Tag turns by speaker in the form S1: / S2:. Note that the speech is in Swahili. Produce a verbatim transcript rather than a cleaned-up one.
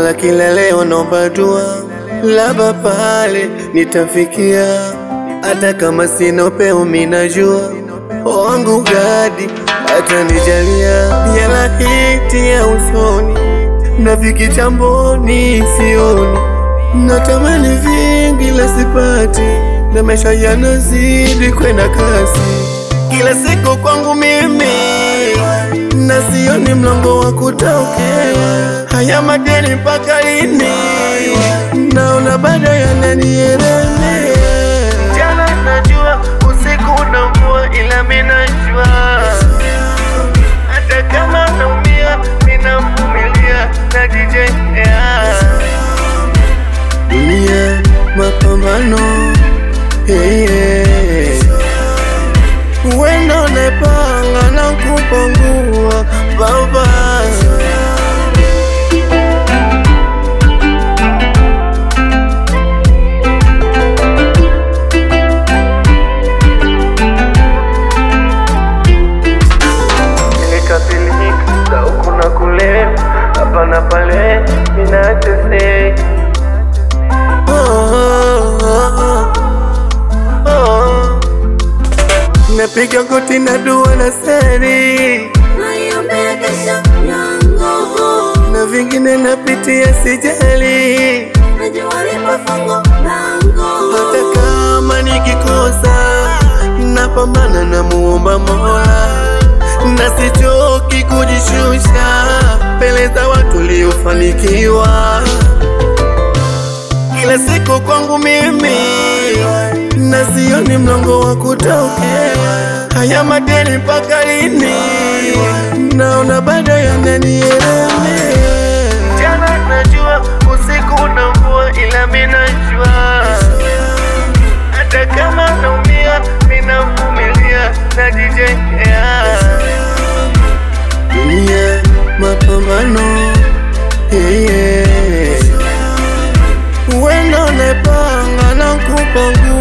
S1: Nalala kila leo naomba dua, labda pale nitafikia. Hata kama sina upeo minajua wangu gadi atanijalia. Yala hiti ya usoni nafiki chamboni sioni, natamani vingi la sipati, na maisha yanazidi kwenda kasi. Kila siku kwangu mimi na sioni mlango wa kutokea. Haya madeni mpaka lini? Naona bado yananieremea. Jana najua usiku na mvua, ila mimi najua hata kama naumia ninavumilia na D J yeah. Dunia mapambano hey, hey. Wendo nepanga na kupangua baba. Nilikabilika za huku na kule, hapa na pale ninateseka. Napiga goti na dua na seri, naiombea kesho yangu, na vingine napitia sijali, najua lipo fungu langu. Hata kama nikikosa napambana na muomba Mola, na sichoki kujishusha mbele za watu waliofanikiwa. Kila siku kwangu mimi na sioni mlango wa kutokea. Haya madeni mpaka lini? Naona bado yananieremea. Jana najua usiku na mvua, ila mimi najua hata kama naumia ninavumilia na D J yeah. Dunia mapambano hey, hey. Wendo nepanga na kupangua